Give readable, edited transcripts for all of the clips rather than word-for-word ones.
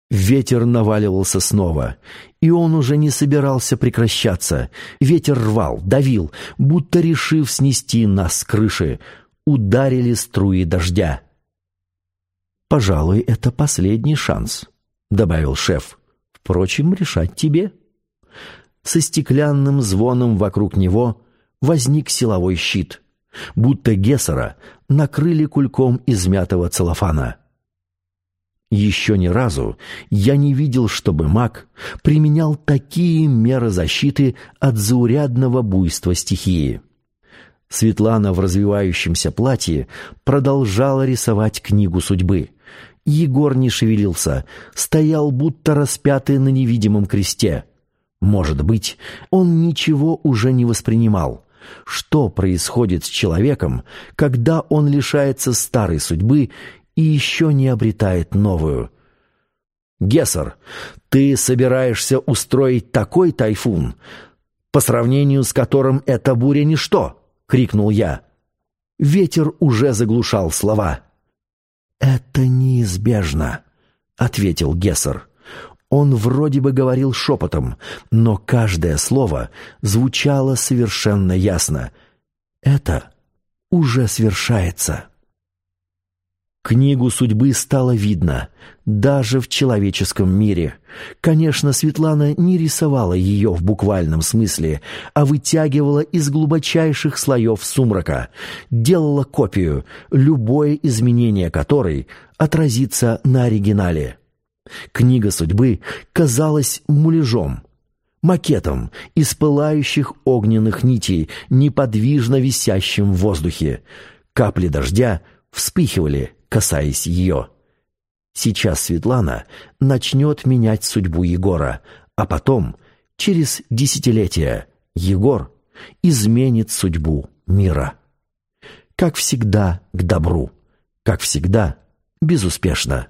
Ветер наваливался снова, и он уже не собирался прекращаться. Ветер рвал, давил, будто решив снести нас с крыши. Ударили струи дождя. «Пожалуй, это последний шанс», — добавил шеф. «Впрочем, решать тебе». Со стеклянным звоном вокруг него возник силовой щит, будто Гессера накрыли кульком измятого целлофана. Еще ни разу я не видел, чтобы маг применял такие меры защиты от заурядного буйства стихии. Светлана в развивающемся платье продолжала рисовать книгу судьбы. Егор не шевелился, стоял будто распятый на невидимом кресте. Может быть, он ничего уже не воспринимал. Что происходит с человеком, когда он лишается старой судьбы и еще не обретает новую? «Гессер, ты собираешься устроить такой тайфун, по сравнению с которым эта буря ничто!» — крикнул я. Ветер уже заглушал слова. «Это неизбежно», — ответил Гессер. Он вроде бы говорил шепотом, но каждое слово звучало совершенно ясно. «Это уже свершается». Книгу судьбы стало видно даже в человеческом мире. Конечно, Светлана не рисовала ее в буквальном смысле, а вытягивала из глубочайших слоев сумрака, делала копию, любое изменение которой отразится на оригинале. Книга судьбы казалась муляжом, макетом из пылающих огненных нитей, неподвижно висящим в воздухе. Капли дождя вспыхивали, касаясь ее. Сейчас Светлана начнет менять судьбу Егора, а потом, через десятилетия, Егор изменит судьбу мира. Как всегда, к добру, как всегда, безуспешно.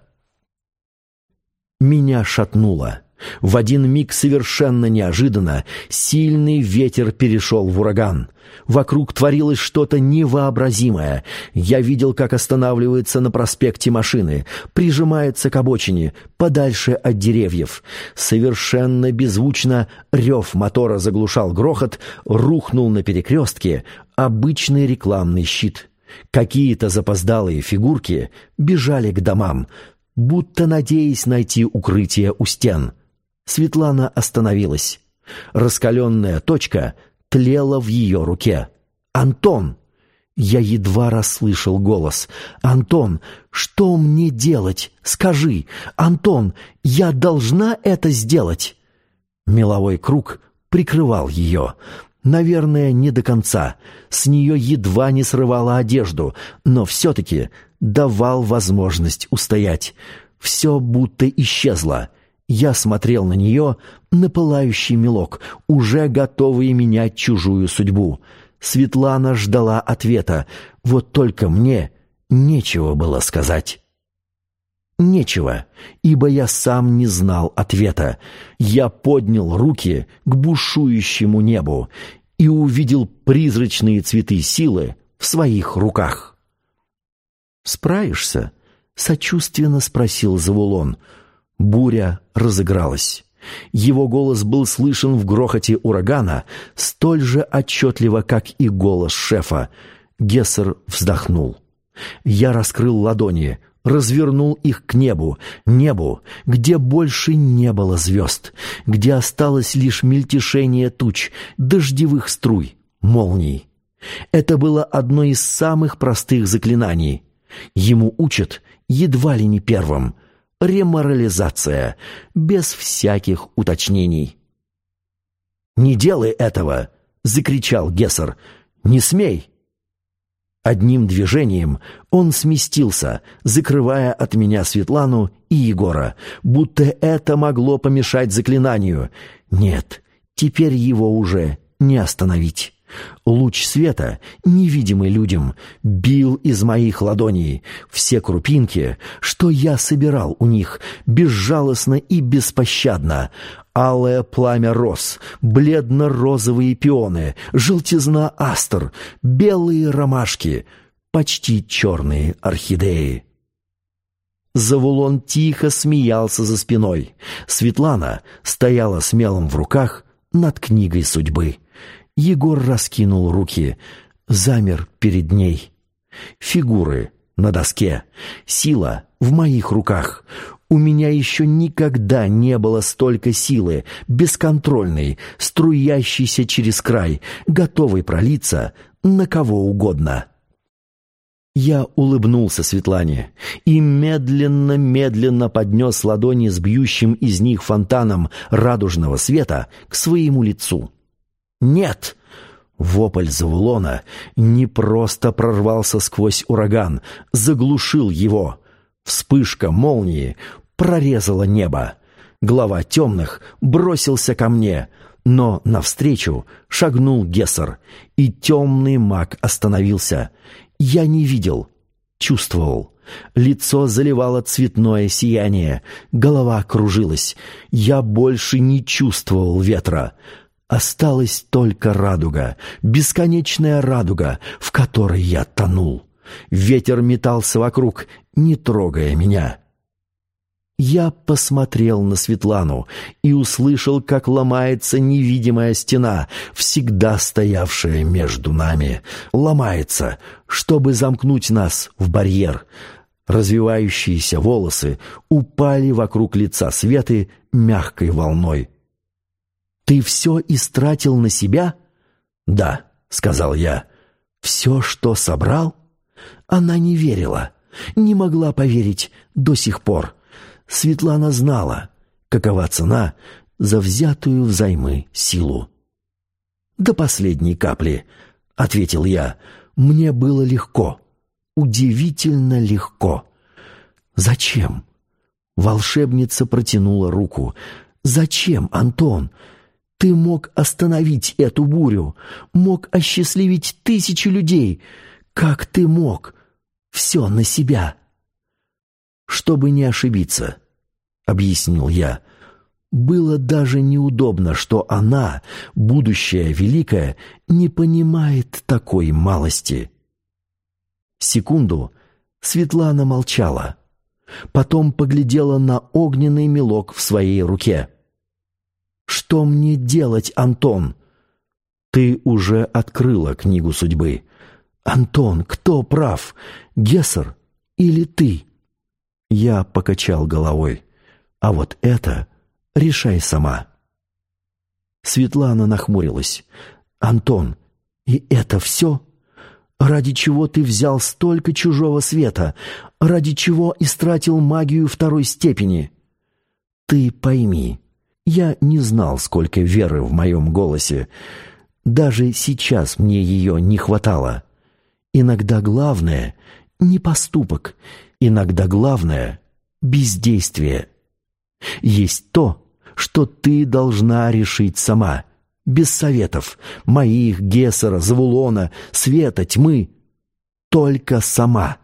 Меня шатнуло. В один миг совершенно неожиданно сильный ветер перешел в ураган. Вокруг творилось что-то невообразимое. Я видел, как останавливается на проспекте машины, прижимается к обочине, подальше от деревьев. Совершенно беззвучно рев мотора заглушал грохот, рухнул на перекрестке обычный рекламный щит. Какие-то запоздалые фигурки бежали к домам, будто надеясь найти укрытие у стен. Светлана остановилась. Раскаленная точка тлела в ее руке. «Антон!» Я едва расслышал голос. «Антон, что мне делать? Скажи! Антон, я должна это сделать!» Меловой круг прикрывал ее. Наверное, не до конца. С нее едва не срывала одежду, но все-таки давал возможность устоять. Все будто исчезло. Я смотрел на нее, на пылающий мелок, уже готовый менять чужую судьбу. Светлана ждала ответа, вот только мне нечего было сказать. Нечего, ибо я сам не знал ответа. Я поднял руки к бушующему небу и увидел призрачные цветы силы в своих руках. «Справишься?» — сочувственно спросил Завулон. Буря разыгралась. Его голос был слышен в грохоте урагана столь же отчетливо, как и голос шефа. Гессер вздохнул. Я раскрыл ладони, развернул их к небу, где больше не было звезд, где осталось лишь мельтешение туч, дождевых струй, молний. Это было одно из самых простых заклинаний. Ему учат едва ли не первым. Реморализация, без всяких уточнений. «Не делай этого!» — закричал Гессер. «Не смей!» Одним движением он сместился, закрывая от меня Светлану и Егора, будто это могло помешать заклинанию. Нет, теперь его уже не остановить. Луч света, невидимый людям, бил из моих ладоней. Все крупинки, что я собирал у них, безжалостно и беспощадно. Алое пламя роз, бледно-розовые пионы, желтизна астр, белые ромашки, почти черные орхидеи. Завулон тихо смеялся за спиной. Светлана стояла с мелом в руках над книгой судьбы. Егор раскинул руки, замер перед ней. Фигуры на доске, сила в моих руках. У меня еще никогда не было столько силы, бесконтрольной, струящейся через край, готовой пролиться на кого угодно. Я улыбнулся Светлане и медленно поднес ладони с бьющим из них фонтаном радужного света к своему лицу. «Нет!» Вопль Завулона не просто прорвался сквозь ураган, заглушил его. Вспышка молнии прорезала небо. Глава темных бросился ко мне, но навстречу шагнул Гессер, и темный маг остановился. Я не видел, чувствовал. Лицо заливало цветное сияние, голова кружилась. Я больше не чувствовал ветра. Осталась только радуга, бесконечная радуга, в которой я тонул. Ветер метался вокруг, не трогая меня. Я посмотрел на Светлану и услышал, как ломается невидимая стена, всегда стоявшая между нами. Ломается, чтобы замкнуть нас в барьер. Развивающиеся волосы упали вокруг лица Светы мягкой волной. «Ты все истратил на себя?» «Да», — сказал я. «Все, что собрал?» Она не верила, не могла поверить до сих пор. Светлана знала, какова цена за взятую взаймы силу. «До последней капли», — ответил я. «Мне было легко, удивительно легко». «Зачем?» Волшебница протянула руку. «Зачем, Антон? Ты мог остановить эту бурю, мог осчастливить тысячи людей. Как ты мог? Все на себя». «Чтобы не ошибиться», — объяснил я. Было даже неудобно, что она, будущая великая, не понимает такой малости. Секунду Светлана молчала, потом поглядела на огненный мелок в своей руке. «Что мне делать, Антон?» «Ты уже открыла книгу судьбы. Антон, кто прав, Гессер или ты?» Я покачал головой. «А вот это решай сама». Светлана нахмурилась. «Антон, и это все? Ради чего ты взял столько чужого света? Ради чего истратил магию второй степени? Ты пойми». Я не знал, сколько веры в моем голосе. Даже сейчас мне ее не хватало. Иногда главное — не поступок, иногда главное — бездействие. Есть то, что ты должна решить сама, без советов моих, Гессера, Завулона, света, тьмы. Только сама.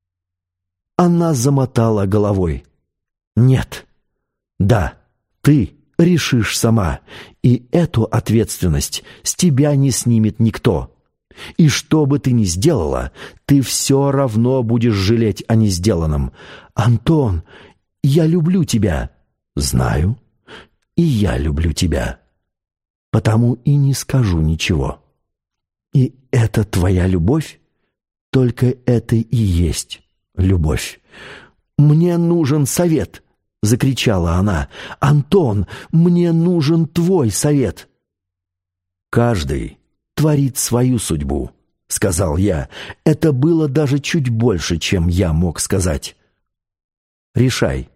Она замотала головой. «Нет. Да, ты решишь сама, и эту ответственность с тебя не снимет никто. И что бы ты ни сделала, ты все равно будешь жалеть о несделанном. Антон, я люблю тебя». «Знаю, и я люблю тебя. Потому и не скажу ничего». «И это твоя любовь? Только это и есть любовь. Мне нужен совет», — закричала она. «Антон, мне нужен твой совет». «Каждый творит свою судьбу», — сказал я. Это было даже чуть больше, чем я мог сказать. «Решай,